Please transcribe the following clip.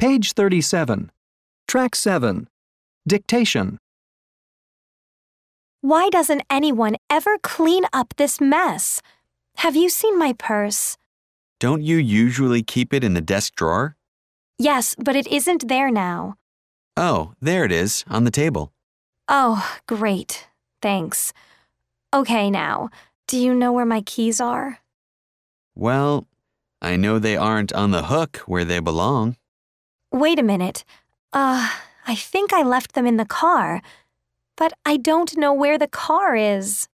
Page 37. Track 7. Dictation. Why doesn't anyone ever clean up this mess? Have you seen my purse? Don't you usually keep it in the desk drawer? Yes, but it isn't there now. Oh, there it is, on the table. Oh, great. Thanks. Okay, now, do you know where my keys are? Well, I know they aren't on the hook where they belong. Wait a minute. I think I left them in the car, but I don't know where the car is.